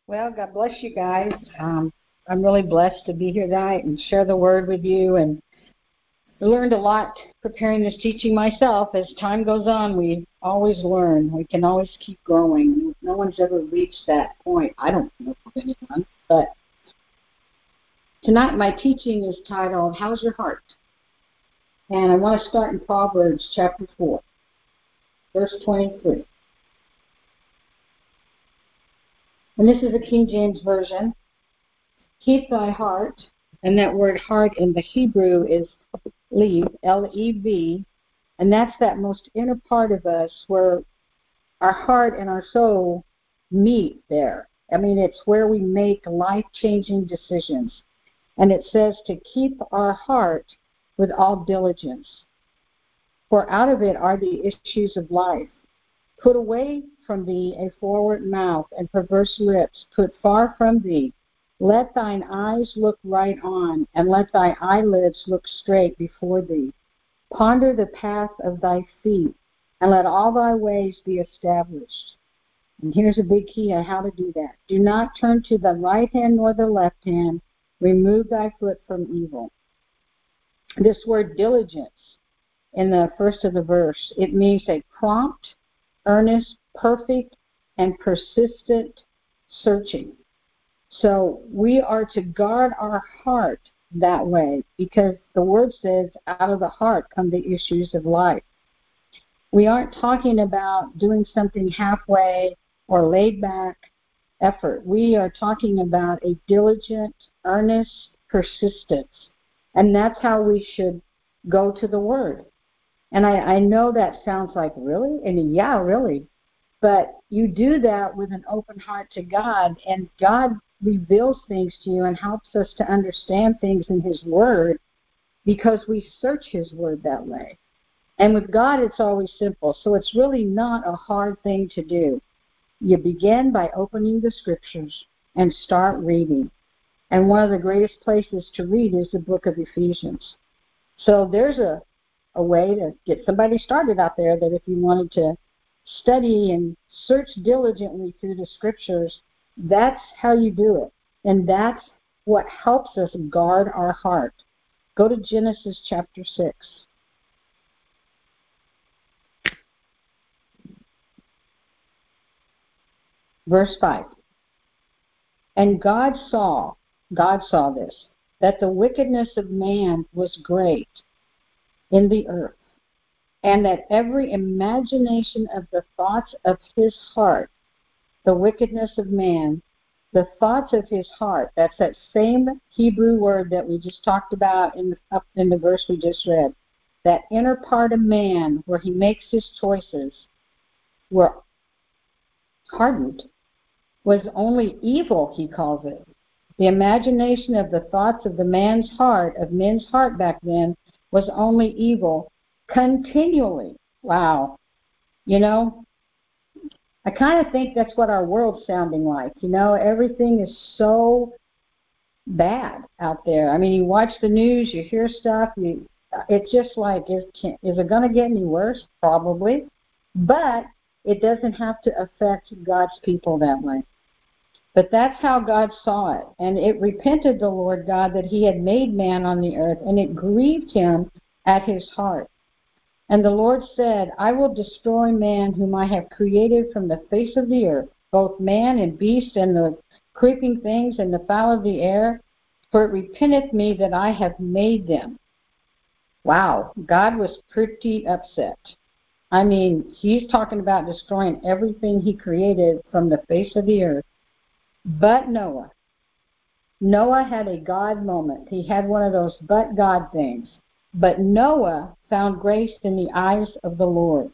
Well, God bless you guys. I'm really blessed to be here tonight and share the word with you. And I learned a lot preparing this teaching myself. As time goes on, we always learn. We can always keep growing. No one's ever reached that point. I don't know of anyone. But tonight my teaching is titled, How's Your Heart? And I want to start in Proverbs chapter 4, verse 23. And this is a King James Version. Keep thy heart, and that word heart in the Hebrew is lev, L-E-V, and that's that most inner part of us where our heart and our soul meet there. I mean, it's where we make life-changing decisions. And it says to keep our heart with all diligence, for out of it are the issues of life. Put away from thee a forward mouth and perverse lips. Put far from thee. Let thine eyes look right on, and let thy eyelids look straight before thee. Ponder the path of thy feet, and let all thy ways be established. And here's a big key on how to do that. Do not turn to the right hand nor the left hand. Remove thy foot from evil. This word diligence in the first of the verse, it means a prompt, earnest, perfect, and persistent searching. So we are to guard our heart that way because the word says out of the heart come the issues of life. We aren't talking about doing something halfway or laid back effort. We are talking about a diligent, earnest persistence. And that's how we should go to the word. And I know that sounds like, really? And yeah, really. But you do that with an open heart to God, and God reveals things to you and helps us to understand things in His Word because we search His Word that way. And with God, it's always simple. So it's really not a hard thing to do. You begin by opening the Scriptures and start reading. And one of the greatest places to read is the book of Ephesians. So there's a way to get somebody started out there that if you wanted to study and search diligently through the Scriptures, that's how you do it. And that's what helps us guard our heart. Go to Genesis chapter 6. Verse 5. And God saw this, that the wickedness of man was great in the earth, and that every imagination of the thoughts of his heart, the wickedness of man, the thoughts of his heart, that's that same Hebrew word that we just talked about up in the verse we just read, that inner part of man where he makes his choices were hardened, was only evil, he calls it. The imagination of the thoughts of men's heart back then, was only evil continually. Wow. You know, I kind of think that's what our world's sounding like. You know, everything is so bad out there. I mean, you watch the news, you hear stuff, it's just like, is it going to get any worse? Probably. But it doesn't have to affect God's people that way. But that's how God saw it. And it repented the Lord God that he had made man on the earth, and it grieved him at his heart. And the Lord said, I will destroy man whom I have created from the face of the earth, both man and beast and the creeping things and the fowl of the air, for it repenteth me that I have made them. Wow, God was pretty upset. I mean, he's talking about destroying everything he created from the face of the earth. But Noah had a God moment. He had one of those but God things. But Noah found grace in the eyes of the Lord.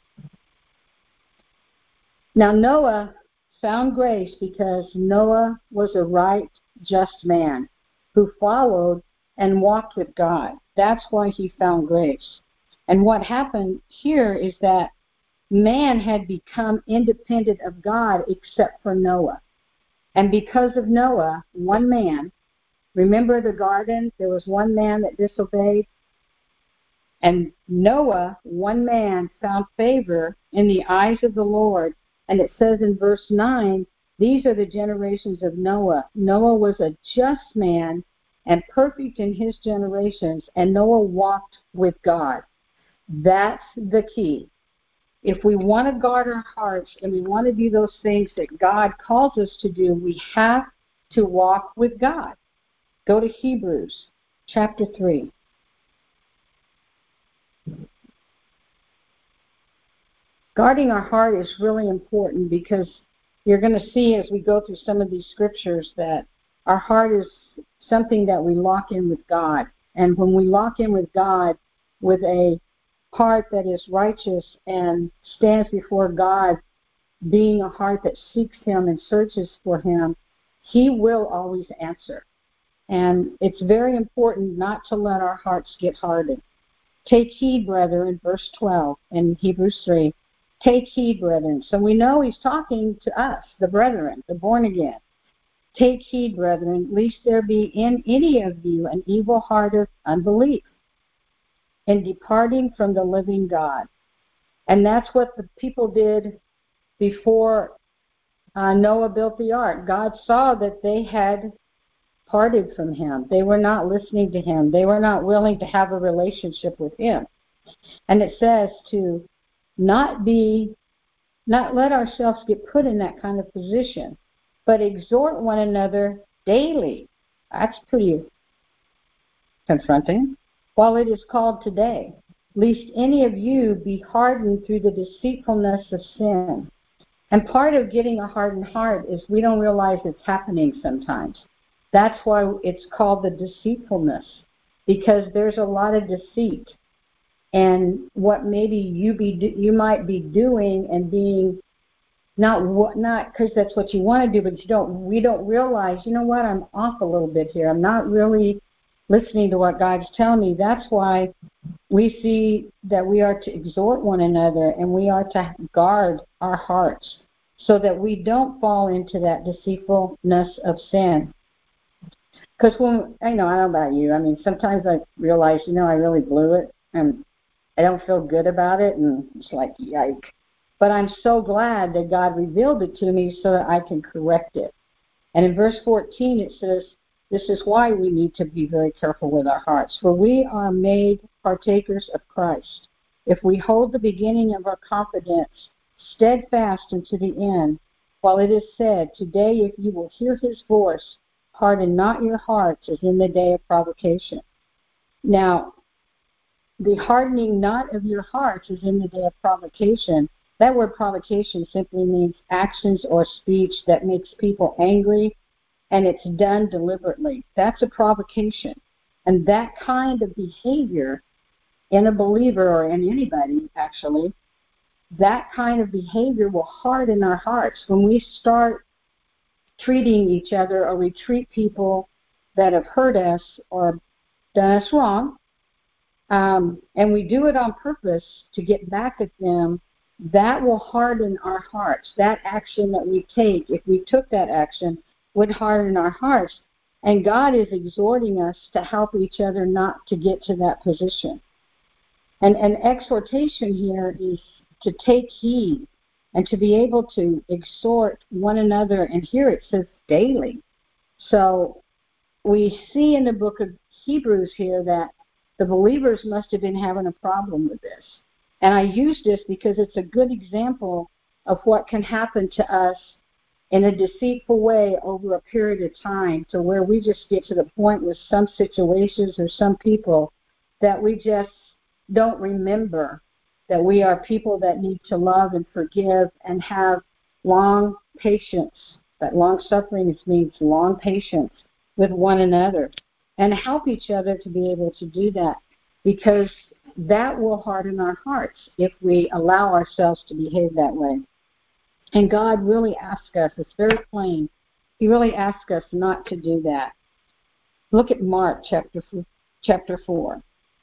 Now Noah found grace because Noah was a right, just man who followed and walked with God. That's why he found grace. And what happened here is that man had become independent of God except for Noah. And because of Noah, one man, remember the garden? There was one man that disobeyed. And Noah, one man, found favor in the eyes of the Lord. And it says in verse 9 These are the generations of Noah. Noah was a just man and perfect in his generations, and Noah walked with God. That's the key. If we want to guard our hearts and we want to do those things that God calls us to do, we have to walk with God. Go to Hebrews chapter 3. Guarding our heart is really important because you're going to see as we go through some of these scriptures that our heart is something that we lock in with God. And when we lock in with God with a heart that is righteous and stands before God, being a heart that seeks Him and searches for Him, He will always answer. And it's very important not to let our hearts get hardened. Take heed, brethren, verse 12 in Hebrews 3. Take heed, brethren. So we know He's talking to us, the brethren, the born again. Take heed, brethren, lest there be in any of you an evil heart of unbelief in departing from the living God. And that's what the people did before Noah built the ark. God saw that they had parted from Him. They were not listening to Him. They were not willing to have a relationship with Him. And it says to not let ourselves get put in that kind of position, but exhort one another daily. That's pretty confronting. While it is called today, lest any of you be hardened through the deceitfulness of sin. And part of getting a hardened heart is we don't realize it's happening sometimes. That's why it's called the deceitfulness, because there's a lot of deceit. And what maybe you might be doing and being not because that's what you want to do, but we don't realize, you know what, I'm off a little bit here. I'm not really listening to what God's telling me. That's why we see that we are to exhort one another and we are to guard our hearts so that we don't fall into that deceitfulness of sin. Because I don't know about you, I mean, sometimes I realize, I really blew it and I don't feel good about it, and it's like, yike. But I'm so glad that God revealed it to me so that I can correct it. And in verse 14 it says, this is why we need to be very careful with our hearts. For we are made partakers of Christ, if we hold the beginning of our confidence steadfast unto the end. While it is said, today if you will hear His voice, harden not your hearts as in the day of provocation. Now, the hardening not of your hearts is in the day of provocation. That word provocation simply means actions or speech that makes people angry, and it's done deliberately. That's a provocation. And that kind of behavior in a believer or in anybody, actually, that kind of behavior will harden our hearts. When we start treating each other or we treat people that have hurt us or done us wrong, and we do it on purpose to get back at them, that will harden our hearts. That action that we take, if we took that action, would harden our hearts. And God is exhorting us to help each other not to get to that position. And an exhortation here is to take heed and to be able to exhort one another. And here it says daily. So we see in the book of Hebrews here that the believers must have been having a problem with this. And I use this because it's a good example of what can happen to us in a deceitful way over a period of time, to where we just get to the point with some situations or some people that we just don't remember that we are people that need to love and forgive and have long patience. That long suffering means long patience with one another, and help each other to be able to do that, because that will harden our hearts if we allow ourselves to behave that way. And God really asks us, it's very plain, He really asks us not to do that. Look at Mark chapter 4.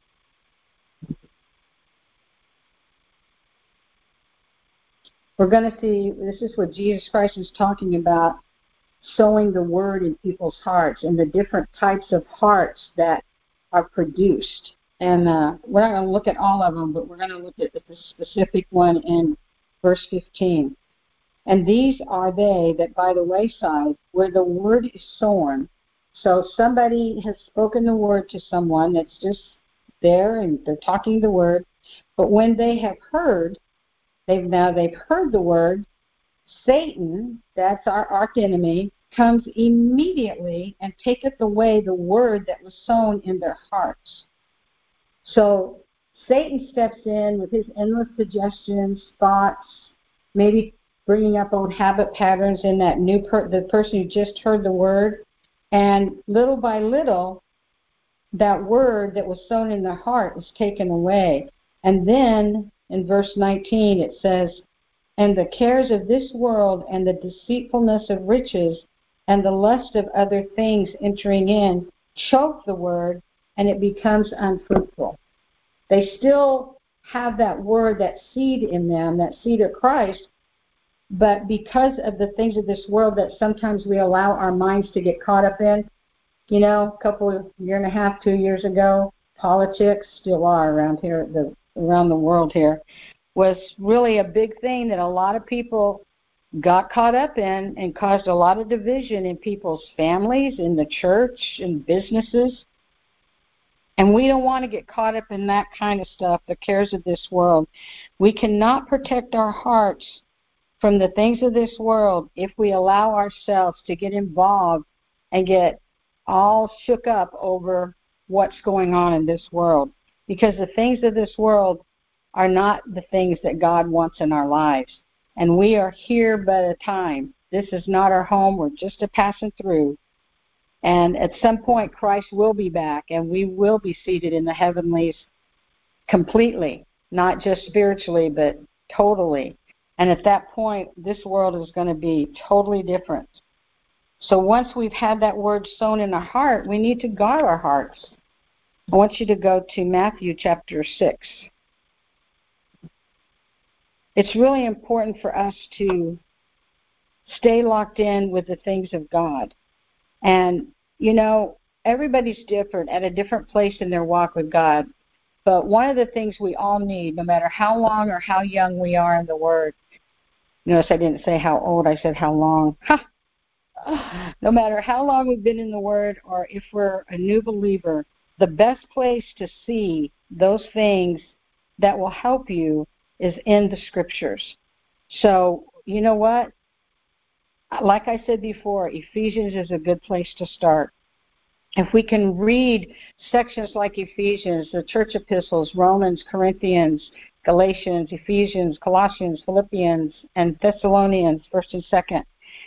We're going to see, this is what Jesus Christ is talking about, sowing the word in people's hearts and the different types of hearts that are produced. And we're not going to look at all of them, but we're going to look at the specific one in verse 15. And these are they that by the wayside, where the word is sown. So somebody has spoken the word to someone that's just there, and they're talking the word. But when they have heard, they've heard the word, Satan, that's our arch enemy, comes immediately and taketh away the word that was sown in their hearts. So Satan steps in with his endless suggestions, thoughts, maybe bringing up old habit patterns in that the person who just heard the word. And little by little, that word that was sown in their heart was taken away. And then in verse 19 it says, and the cares of this world and the deceitfulness of riches and the lust of other things entering in choke the word, and it becomes unfruitful. They still have that word, that seed in them, that seed of Christ, but because of the things of this world that sometimes we allow our minds to get caught up in, you know, a couple of year and a half, 2 years ago, politics still are around here, around the world here, was really a big thing that a lot of people got caught up in and caused a lot of division in people's families, in the church, in businesses. And we don't want to get caught up in that kind of stuff, the cares of this world. We cannot protect our hearts from the things of this world if we allow ourselves to get involved and get all shook up over what's going on in this world. Because the things of this world are not the things that God wants in our lives. And we are here by a time. This is not our home. We're just a passing through. And at some point, Christ will be back, and we will be seated in the heavenlies completely, not just spiritually, but totally. And at that point, this world is going to be totally different. So once we've had that word sown in our heart, we need to guard our hearts. I want you to go to Matthew chapter 6. It's really important for us to stay locked in with the things of God. And, you know, everybody's different, at a different place in their walk with God. But one of the things we all need, no matter how long or how young we are in the Word, notice I didn't say how old, I said how long. No matter how long we've been in the Word or if we're a new believer, the best place to see those things that will help you is in the Scriptures. So, you know what? Like I said before, Ephesians is a good place to start. If we can read sections like Ephesians, the church epistles, Romans, Corinthians, Galatians, Ephesians, Colossians, Philippians, and Thessalonians, 1st and 2nd,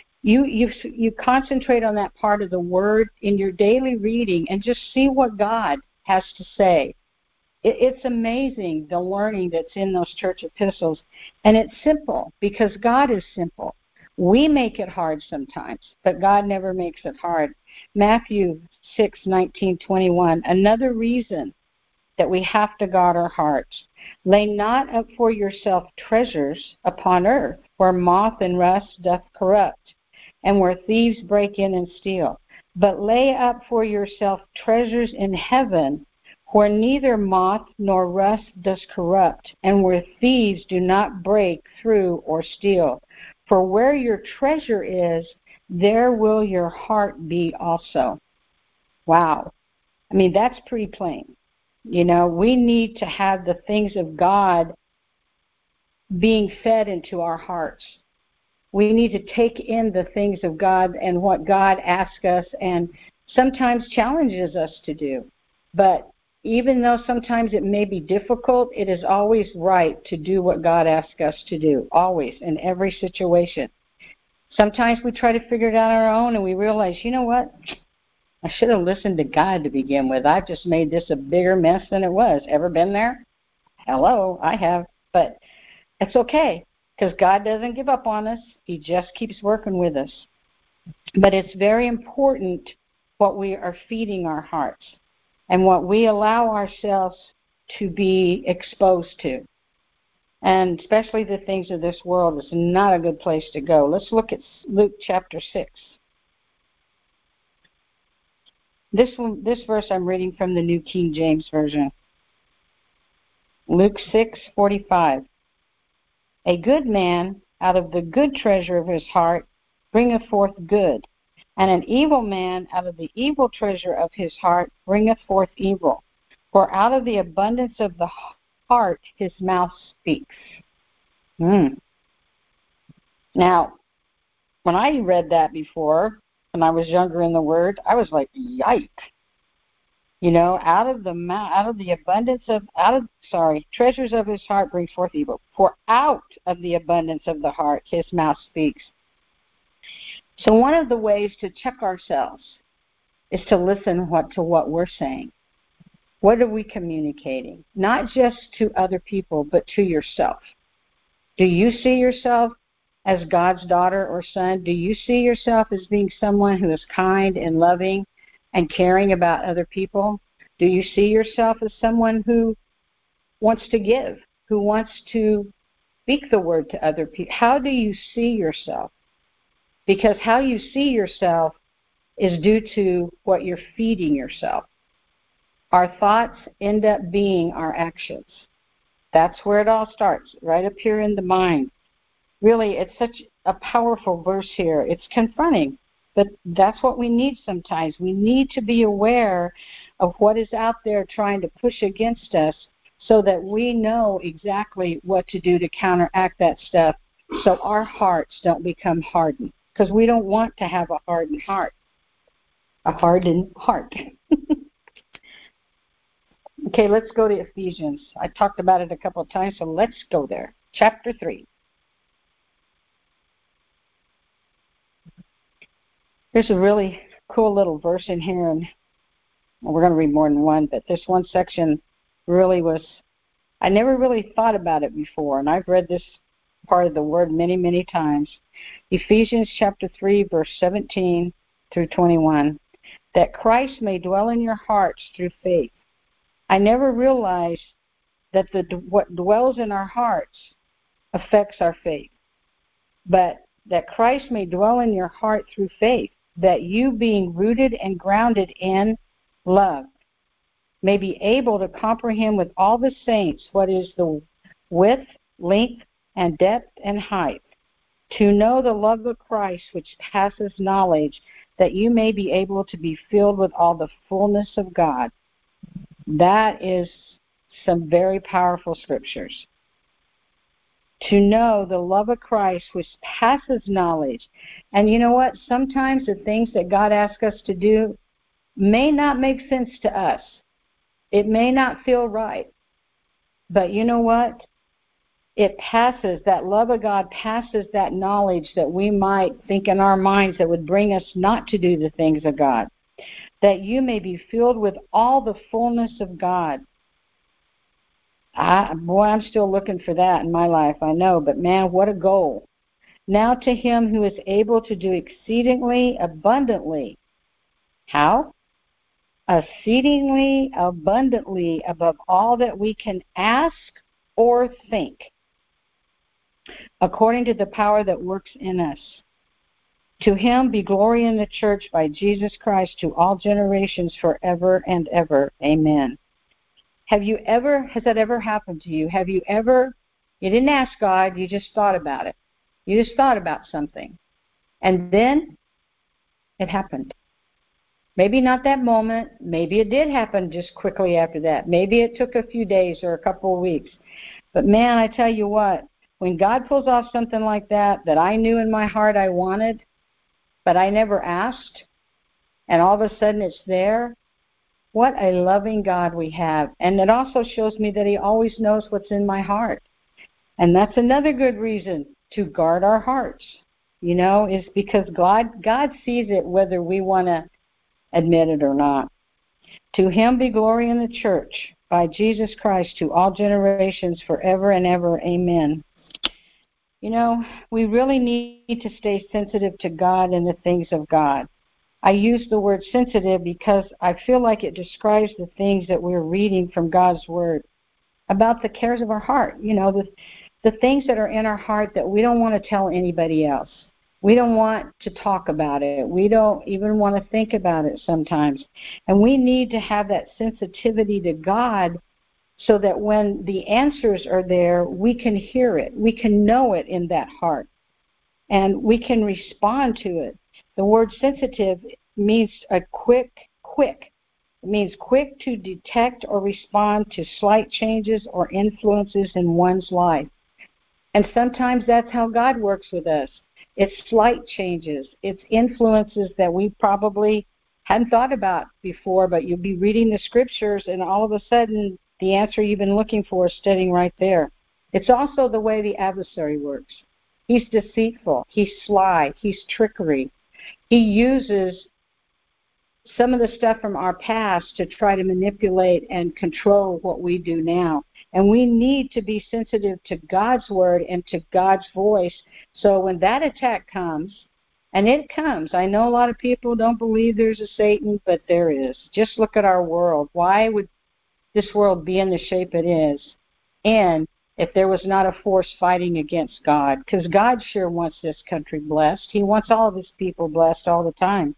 you concentrate on that part of the Word in your daily reading and just see what God has to say. It's amazing, the learning that's in those church epistles. And it's simple because God is simple. We make it hard sometimes, but God never makes it hard. Matthew 6:19-21, another reason that we have to guard our hearts. Lay not up for yourself treasures upon earth, where moth and rust doth corrupt, and where thieves break in and steal. But lay up for yourself treasures in heaven, where neither moth nor rust does corrupt, and where thieves do not break through or steal. For where your treasure is, there will your heart be also. Wow. I mean, that's pretty plain. You know, we need to have the things of God being fed into our hearts. We need to take in the things of God and what God asks us and sometimes challenges us to do. But even though sometimes it may be difficult, it is always right to do what God asks us to do, always, in every situation. Sometimes we try to figure it out on our own and we realize, you know what? I should have listened to God to begin with. I've just made this a bigger mess than it was. Ever been there? Hello, I have. But it's okay because God doesn't give up on us. He just keeps working with us. But it's very important what we are feeding our hearts and what we allow ourselves to be exposed to. And especially the things of this world is not a good place to go. Let's look at Luke chapter 6. This verse I'm reading from the New King James Version. Luke 6:45. A good man out of the good treasure of his heart bringeth forth good, and an evil man out of the evil treasure of his heart bringeth forth evil. For out of the abundance of the heart his mouth speaks. Now, when I read that before, when I was younger in the Word, I was like, yikes. You know, treasures of his heart bring forth evil. For out of the abundance of the heart his mouth speaks. So one of the ways to check ourselves is to listen to what we're saying. What are we communicating? Not just to other people, but to yourself. Do you see yourself as God's daughter or son? Do you see yourself as being someone who is kind and loving and caring about other people? Do you see yourself as someone who wants to give, who wants to speak the word to other people? How do you see yourself? Because how you see yourself is due to what you're feeding yourself. Our thoughts end up being our actions. That's where it all starts, right up here in the mind. Really, it's such a powerful verse here. It's confronting, but that's what we need sometimes. We need to be aware of what is out there trying to push against us so that we know exactly what to do to counteract that stuff so our hearts don't become hardened. Because we don't want to have a hardened heart. A hardened heart. Okay, let's go to Ephesians. I talked about it a couple of times, so let's go there. Chapter 3. There's a really cool little verse in here, and we're going to read more than one, but this one section really was, I never really thought about it before, and I've read this part of the word many, many times. Ephesians chapter 3, verse 17 through 21, that Christ may dwell in your hearts through faith. I never realized that what dwells in our hearts affects our faith, but that Christ may dwell in your heart through faith, that you, being rooted and grounded in love, may be able to comprehend with all the saints what is the width, length, and depth and height, to know the love of Christ which passes knowledge, that you may be able to be filled with all the fullness of God. That is some very powerful scriptures. To know the love of Christ which passes knowledge. And you know what? Sometimes the things that God asks us to do may not make sense to us. It may not feel right. But you know what? It passes, that love of God passes that knowledge that we might think in our minds that would bring us not to do the things of God. That you may be filled with all the fullness of God. I'm still looking for that in my life, I know, but man, what a goal. Now to him who is able to do exceedingly abundantly. How? Exceedingly abundantly above all that we can ask or think, according to the power that works in us. To him be glory in the church by Jesus Christ to all generations forever and ever. Amen. Has that ever happened to you? You didn't ask God, you just thought about it. You just thought about something. And then it happened. Maybe not that moment. Maybe it did happen just quickly after that. Maybe it took a few days or a couple of weeks. But man, I tell you what, when God pulls off something like that I knew in my heart I wanted, but I never asked, and all of a sudden it's there, what a loving God we have. And it also shows me that he always knows what's in my heart. And that's another good reason to guard our hearts, is because God sees it whether we want to admit it or not. To him be glory in the church by Jesus Christ to all generations forever and ever. Amen. We really need to stay sensitive to God and the things of God. I use the word sensitive because I feel like it describes the things that we're reading from God's Word about the cares of our heart, the things that are in our heart that we don't want to tell anybody else. We don't want to talk about it. We don't even want to think about it sometimes. And we need to have that sensitivity to God so that when the answers are there, we can hear it. We can know it in that heart. and we can respond to it. The word sensitive means a quick. It means quick to detect or respond to slight changes or influences in one's life. And sometimes that's how God works with us. It's slight changes. It's influences that we probably hadn't thought about before, but you'll be reading the scriptures and all of a sudden the answer you've been looking for is sitting right there. It's also the way the adversary works. He's deceitful. He's sly. He's trickery. He uses some of the stuff from our past to try to manipulate and control what we do now. And we need to be sensitive to God's word and to God's voice. So when that attack comes, and it comes, I know a lot of people don't believe there's a Satan, but there is. Just look at our world. Why would this world be in the shape it is? And if there was not a force fighting against God, because God sure wants this country blessed. He wants all of his people blessed all the time.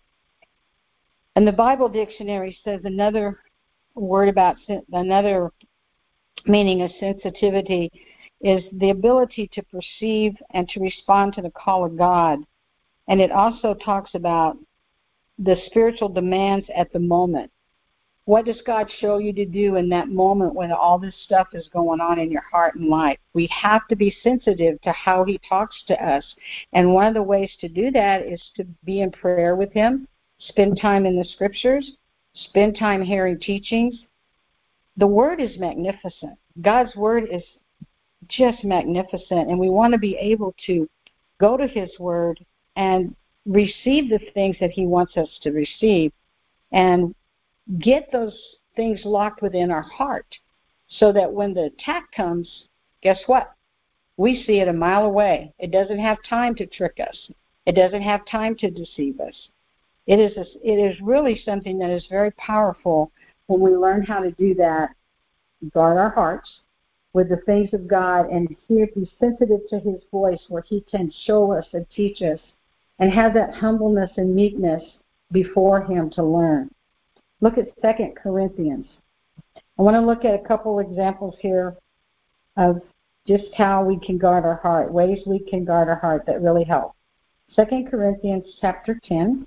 And the Bible dictionary says another word about another meaning of sensitivity is the ability to perceive and to respond to the call of God. And it also talks about the spiritual demands at the moment. What does God show you to do in that moment when all this stuff is going on in your heart and life? We have to be sensitive to how he talks to us. And one of the ways to do that is to be in prayer with him, spend time in the scriptures, spend time hearing teachings. The word is magnificent. God's word is just magnificent, and we want to be able to go to his word and receive the things that he wants us to receive and get those things locked within our heart so that when the attack comes, guess what? We see it a mile away. It doesn't have time to trick us. It doesn't have time to deceive us. It is really something that is very powerful when we learn how to do that, guard our hearts with the things of God and be sensitive to his voice where he can show us and teach us and have that humbleness and meekness before him to learn. Look at 2 Corinthians. I want to look at a couple examples here of just how we can guard our heart, ways we can guard our heart that really help. 2 Corinthians chapter 10,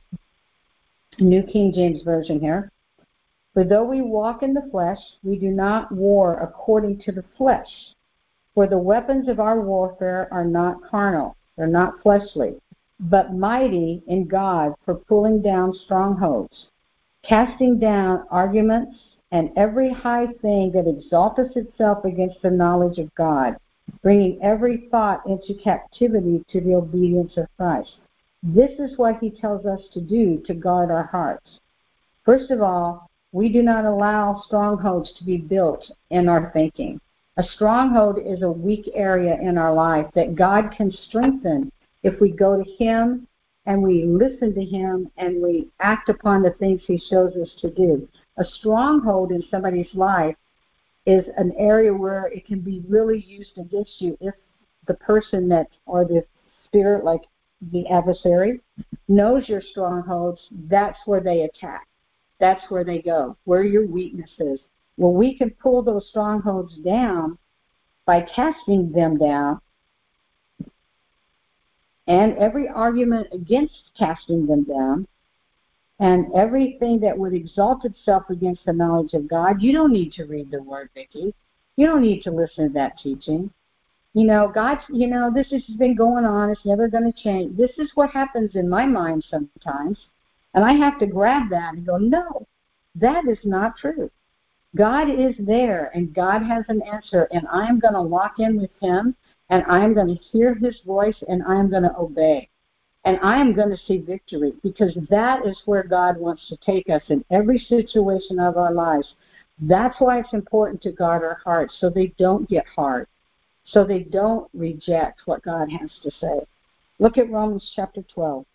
New King James Version here. For though we walk in the flesh, we do not war according to the flesh. For the weapons of our warfare are not carnal, they're not fleshly, but mighty in God for pulling down strongholds, casting down arguments and every high thing that exalteth itself against the knowledge of God, bringing every thought into captivity to the obedience of Christ. This is what he tells us to do to guard our hearts. First of all, we do not allow strongholds to be built in our thinking. A stronghold is a weak area in our life that God can strengthen if we go to him and we listen to him and we act upon the things he shows us to do. A stronghold in somebody's life is an area where it can be really used against you if the person that, or the spirit, like the adversary, knows your strongholds. That's where they attack. That's where they go, where your weakness is. Well, we can pull those strongholds down by casting them down, and every argument against casting them down, and everything that would exalt itself against the knowledge of God. You don't need to read the word, Vicki. You don't need to listen to that teaching. God, this has been going on. It's never going to change. This is what happens in my mind sometimes. And I have to grab that and go, no, that is not true. God is there, and God has an answer, and I'm going to lock in with him, and I'm going to hear his voice, and I'm going to obey. And I am going to see victory, because that is where God wants to take us in every situation of our lives. That's why it's important to guard our hearts, so they don't get hard, so they don't reject what God has to say. Look at Romans chapter 12.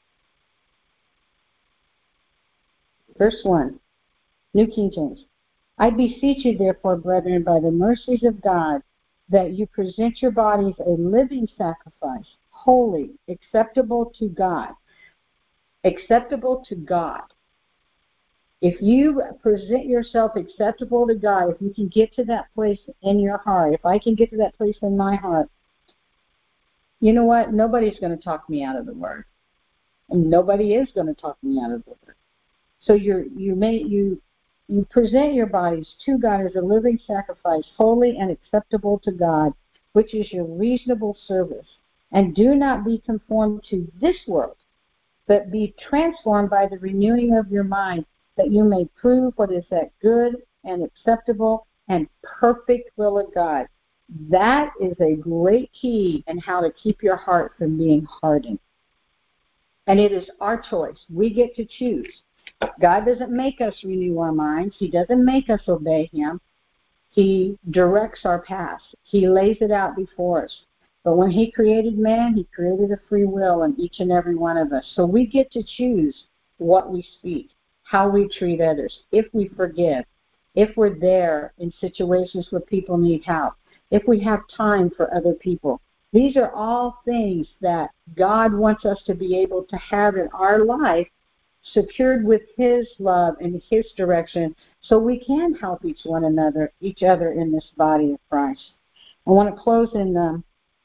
Verse 1, New King James. I beseech you, therefore, brethren, by the mercies of God, that you present your bodies a living sacrifice, holy, acceptable to God. Acceptable to God. If you present yourself acceptable to God, if you can get to that place in your heart, if I can get to that place in my heart, you know what? Nobody's going to talk me out of the Word. And nobody is going to talk me out of the Word. So you present your bodies to God as a living sacrifice, holy and acceptable to God, which is your reasonable service. And do not be conformed to this world, but be transformed by the renewing of your mind, that you may prove what is that good and acceptable and perfect will of God. That is a great key in how to keep your heart from being hardened. And it is our choice. We get to choose. God doesn't make us renew our minds. He doesn't make us obey Him. He directs our path. He lays it out before us. But when He created man, He created a free will in each and every one of us. So we get to choose what we speak, how we treat others, if we forgive, if we're there in situations where people need help, if we have time for other people. These are all things that God wants us to be able to have in our life, secured with His love and His direction, so we can help each other in this body of Christ. I want to close in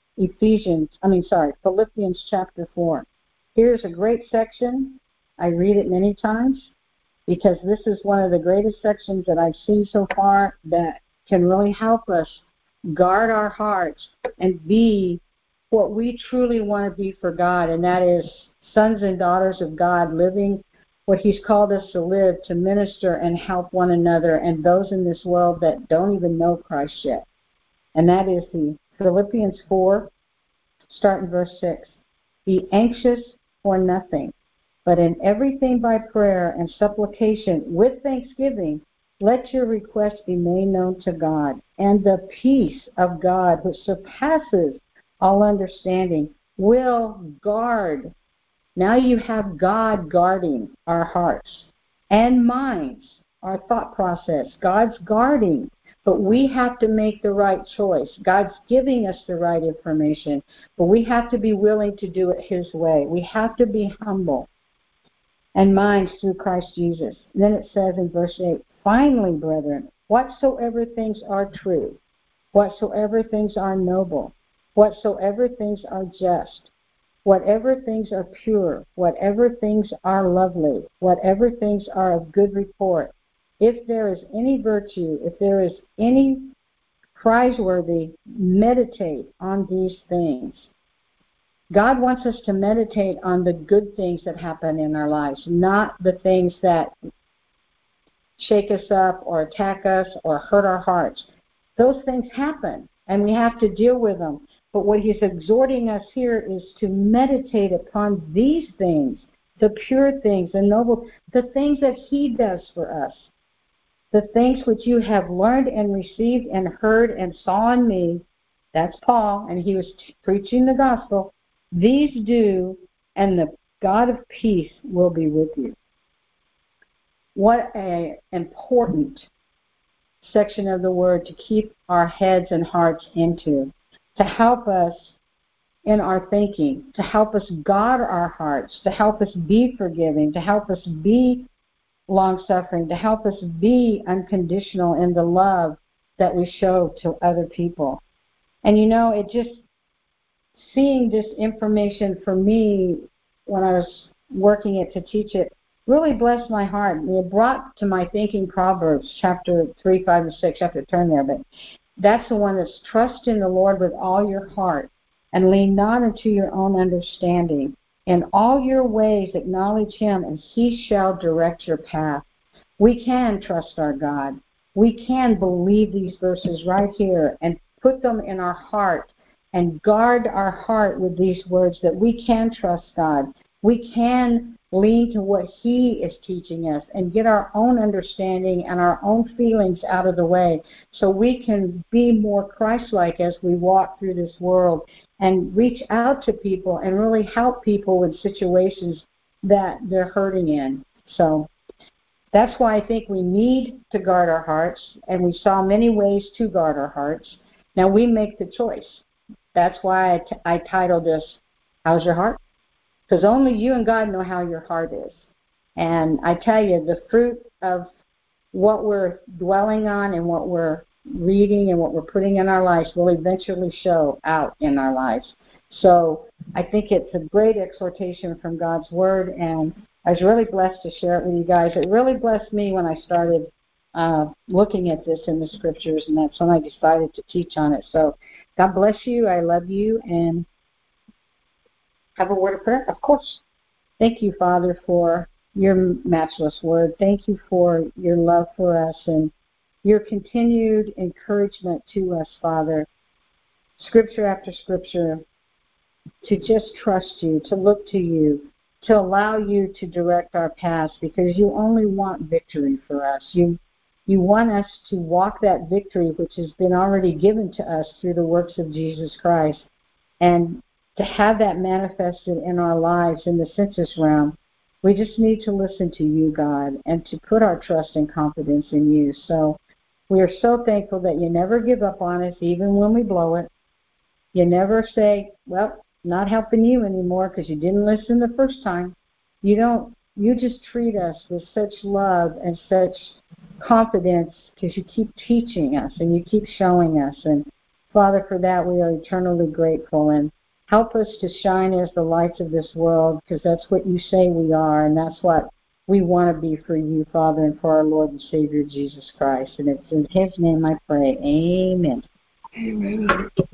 Philippians chapter 4. Here's a great section. I read it many times because this is one of the greatest sections that I've seen so far that can really help us guard our hearts and be what we truly want to be for God, and that is sons and daughters of God, living what He's called us to live, to minister and help one another and those in this world that don't even know Christ yet. And that is the Philippians 4, starting verse 6. Be anxious for nothing, but in everything by prayer and supplication with thanksgiving, let your requests be made known to God, and the peace of God, which surpasses all understanding, will guard. Now you have God guarding our hearts and minds, our thought process. God's guarding, but we have to make the right choice. God's giving us the right information, but we have to be willing to do it His way. We have to be humble. And minds through Christ Jesus. And then it says in verse 8, finally, brethren, whatsoever things are true, whatsoever things are noble, whatsoever things are just, whatever things are pure, whatever things are lovely, whatever things are of good report, if there is any virtue, if there is any praiseworthy, meditate on these things. God wants us to meditate on the good things that happen in our lives, not the things that shake us up or attack us or hurt our hearts. Those things happen, and we have to deal with them. But what He's exhorting us here is to meditate upon these things, the pure things, the noble, the things that He does for us, the things which you have learned and received and heard and saw in me. That's Paul, and he was preaching the gospel. These do, and the God of peace will be with you. What an important section of the Word to keep our heads and hearts into, to help us in our thinking, to help us guard our hearts, to help us be forgiving, to help us be long-suffering, to help us be unconditional in the love that we show to other people. And it just, seeing this information for me when I was working it to teach it really blessed my heart. It brought to my thinking Proverbs chapter 3, 5, and 6. You have to turn there, but that's the one that's trust in the Lord with all your heart and lean not unto your own understanding. In all your ways acknowledge Him, and He shall direct your path. We can trust our God. We can believe these verses right here and put them in our heart and guard our heart with these words that we can trust God. We can lean to what He is teaching us and get our own understanding and our own feelings out of the way so we can be more Christ-like as we walk through this world and reach out to people and really help people in situations that they're hurting in. So that's why I think we need to guard our hearts, and we saw many ways to guard our hearts. Now we make the choice. That's why I titled this, How's Your Heart? Because only you and God know how your heart is. And I tell you, the fruit of what we're dwelling on and what we're reading and what we're putting in our lives will eventually show out in our lives. So I think it's a great exhortation from God's Word, and I was really blessed to share it with you guys. It really blessed me when I started looking at this in the Scriptures, and that's when I decided to teach on it. So God bless you. I love you, and have a word of prayer, of course. Thank you, Father, for your matchless word. Thank you for your love for us and your continued encouragement to us, Father, Scripture after Scripture, to just trust you, to look to you, to allow you to direct our paths, because you only want victory for us. You want us to walk that victory which has been already given to us through the works of Jesus Christ, and to have that manifested in our lives in the sensus realm. We just need to listen to you, God, and to put our trust and confidence in you. So we are so thankful that you never give up on us, even when we blow it. You never say, well, not helping you anymore because you didn't listen the first time. You don't. You just treat us with such love and such confidence because you keep teaching us and you keep showing us. And Father, for that we are eternally grateful. And help us to shine as the lights of this world, because that's what you say we are, and that's what we want to be for you, Father, and for our Lord and Savior, Jesus Christ. And it's in his name I pray. Amen. Amen.